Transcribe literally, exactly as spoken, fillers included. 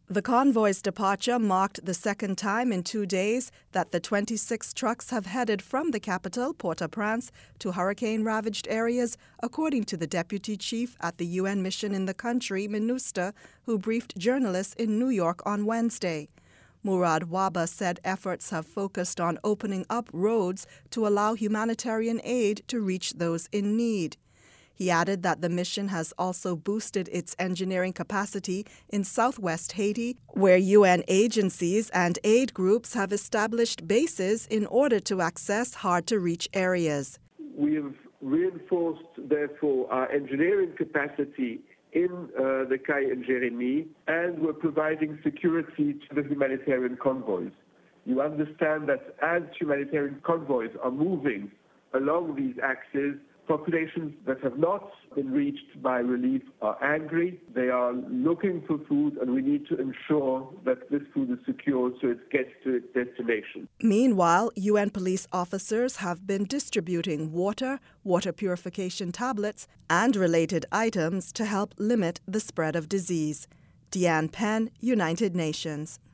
The convoy's departure marked the second time in two days that the twenty-six trucks have headed from the capital, Port-au-Prince, to hurricane-ravaged areas, according to the deputy chief at the U N mission in the country, MINUSTAH, who briefed journalists in New York on Wednesday. Murad Waba said efforts have focused on opening up roads to allow humanitarian aid to reach those in need. He added that the mission has also boosted its engineering capacity in southwest Haiti, where U N agencies and aid groups have established bases in order to access hard-to-reach areas. We have reinforced, therefore, our engineering capacity in uh, the Cai and Jérémie, and we're providing security to the humanitarian convoys. You understand that as humanitarian convoys are moving along these axes, populations that have not been reached by relief are angry. They are looking for food, and we need to ensure that this food is secured so it gets to its destination. Meanwhile, U N police officers have been distributing water, water purification tablets, and related items to help limit the spread of disease. Deanne Penn, United Nations.